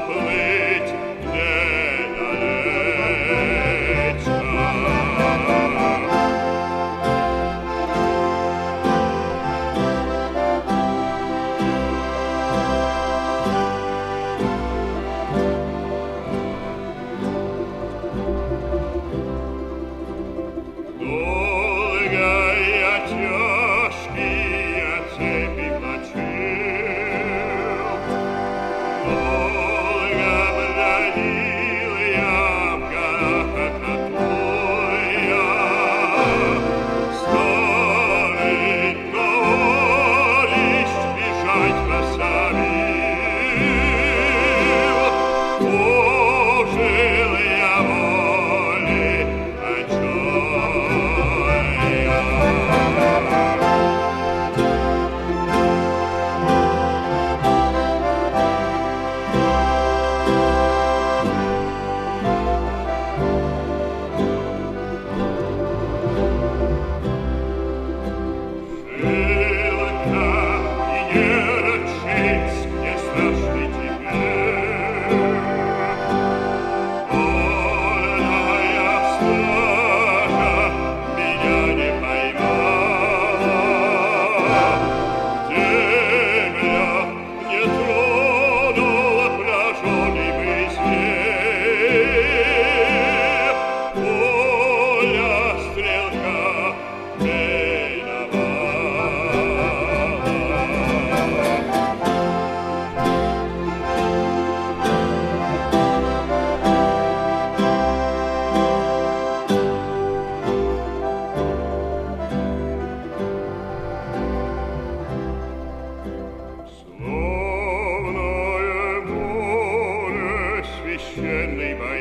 плыть недалечко. Долгая тяжкие цепи влачил, долго бродил я в горах Акатуя, старый товарищ бежать пособил, ужил я волей ночная. Жилка и не ручись, не страшны теперь. Вольная стража меня не поймала. Земля не тронула прожженный мысли. Пуля, стрелка миновала. Словное море священной